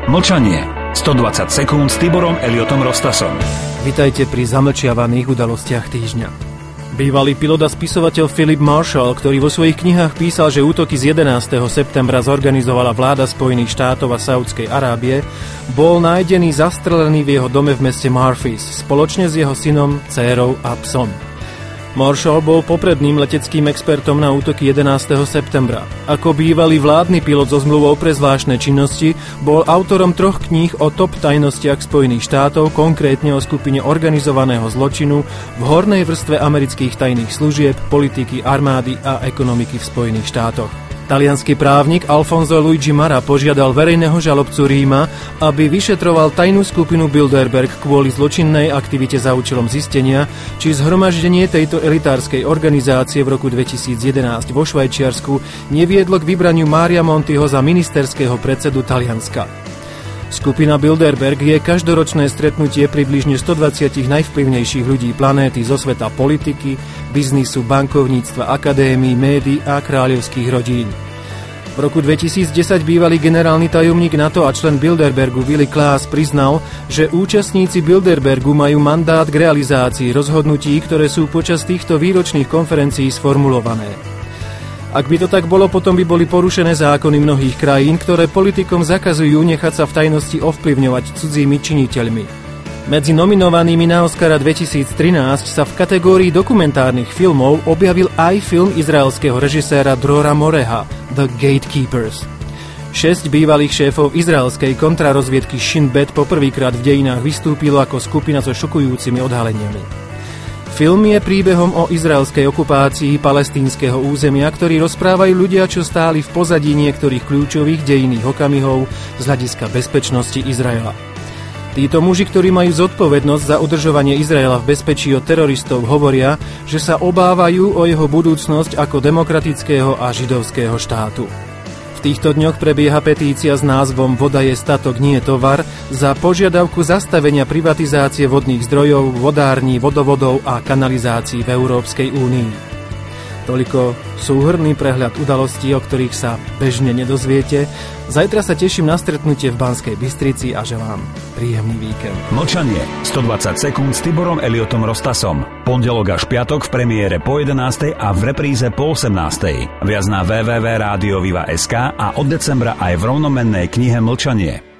Mlčanie. 120 sekúnd s Tiborom Elliotom Rostasom. Vitajte pri zamlčiavaných udalostiach týždňa. Bývalý pilot a spisovateľ Philip Marshall, ktorý vo svojich knihách písal, že útoky z 11. septembra zorganizovala vláda Spojených štátov a Saúdskej Arábie, bol nájdený zastrelený v jeho dome v meste Memphis spoločne s jeho synom, dcérou a psom. Marshall bol popredným leteckým expertom na útoky 11. septembra. Ako bývalý vládny pilot so zmluvou pre zvláštne činnosti, bol autorom 3 kníh o top tajnostiach Spojených štátov, konkrétne o skupine organizovaného zločinu v hornej vrstve amerických tajných služieb, politiky, armády a ekonomiky v Spojených štátoch. Taliansky právnik Alfonso Luigi Mara požiadal verejného žalobcu Ríma, aby vyšetroval tajnú skupinu Bilderberg kvôli zločinnej aktivite za účelom zistenia, či zhromaždenie tejto elitárskej organizácie v roku 2011 vo Švajčiarsku neviedlo k vybraniu Maria Montiho za ministerského predsedu Talianska. Skupina Bilderberg je každoročné stretnutie približne 120 najvplyvnejších ľudí planéty zo sveta politiky, biznisu, bankovníctva, akadémií, médií a kráľovských rodín. V roku 2010 bývalý generálny tajomník NATO a člen Bilderbergu Willy Klaas priznal, že účastníci Bilderbergu majú mandát k realizácii rozhodnutí, ktoré sú počas týchto výročných konferencií sformulované. Ak by to tak bolo, potom by boli porušené zákony mnohých krajín, ktoré politikom zakazujú nechať sa v tajnosti ovplyvňovať cudzími činiteľmi. Medzi nominovanými na Oscara 2013 sa v kategórii dokumentárnych filmov objavil aj film izraelského režiséra Drora Moreha The Gatekeepers. 6 bývalých šéfov izraelskej kontrarozviedky Shin Bet poprvýkrát v dejinách vystúpilo ako skupina so šokujúcimi odhaleniami. Film je príbehom o izraelskej okupácii palestínskeho územia, ktorý rozprávajú ľudia, čo stáli v pozadí niektorých kľúčových dejinných okamihov z hľadiska bezpečnosti Izraela. Títo muži, ktorí majú zodpovednosť za udržovanie Izraela v bezpečí od teroristov, hovoria, že sa obávajú o jeho budúcnosť ako demokratického a židovského štátu. V týchto dňoch prebieha petícia s názvom Voda je statok, nie tovar za požiadavku zastavenia privatizácie vodných zdrojov, vodární, vodovodov a kanalizácií v Európskej únii. Toľko súhrnný prehľad udalostí, o ktorých sa bežne nedozviete. Zajtra sa teším na stretnutie v Banskej Bystrici a želám príjemný víkend. Mlčanie. 120 sekúnd s Tiborom Elliotom Rostasom. Pondelok až piatok v premiére po 11. a v repríze po 18. Viac na www.radioviva.sk a od decembra aj v rovnomennej knihe Mlčanie.